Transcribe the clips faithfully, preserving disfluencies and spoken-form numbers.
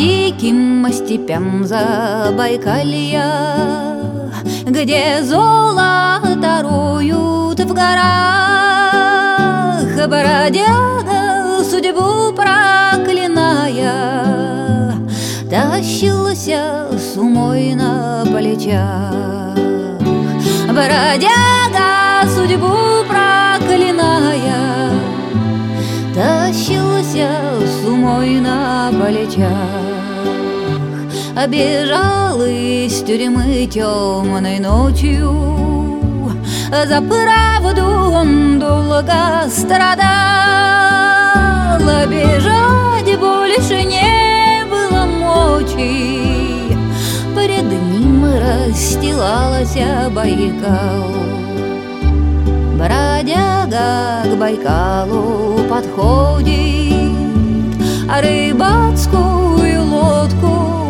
диким степям Забайкалья, где золото роют в горах, бродяга, судьбу проклиная, тащился с умой на плечах. Бродяга, судьбу проклиная, тащился с умой на плечах. Бежал из тюрьмы темной ночью, за правду он долго страдал. Бежать больше не было мочи, пред ним расстилалась Байкал. Бродяга к Байкалу подходит, а рыбацкую лодку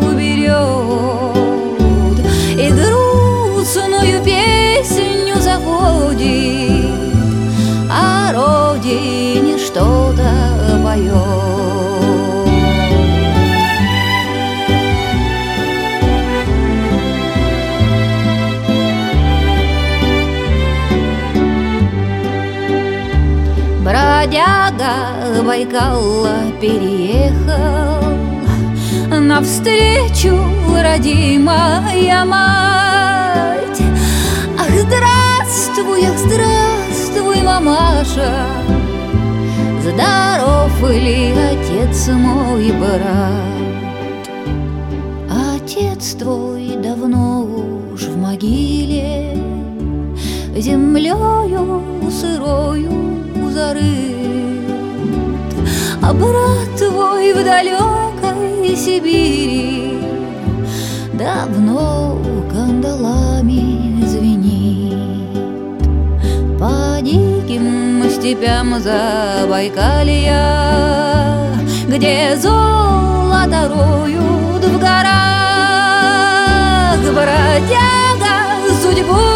берет и грустную песню заводит, о родине что-то поет. Бродяга Байкал переехал, навстречу родимая мать. Ах, здравствуй, ах, здравствуй, мамаша, здоров ли отец мой брат? Отец твой давно уж в могиле, землею сырою зарыт, а брат твой в далекой Сибири давно кандалами звенит. По диким степям Забайкалья, где золото роют в горах, бродяга, судьбу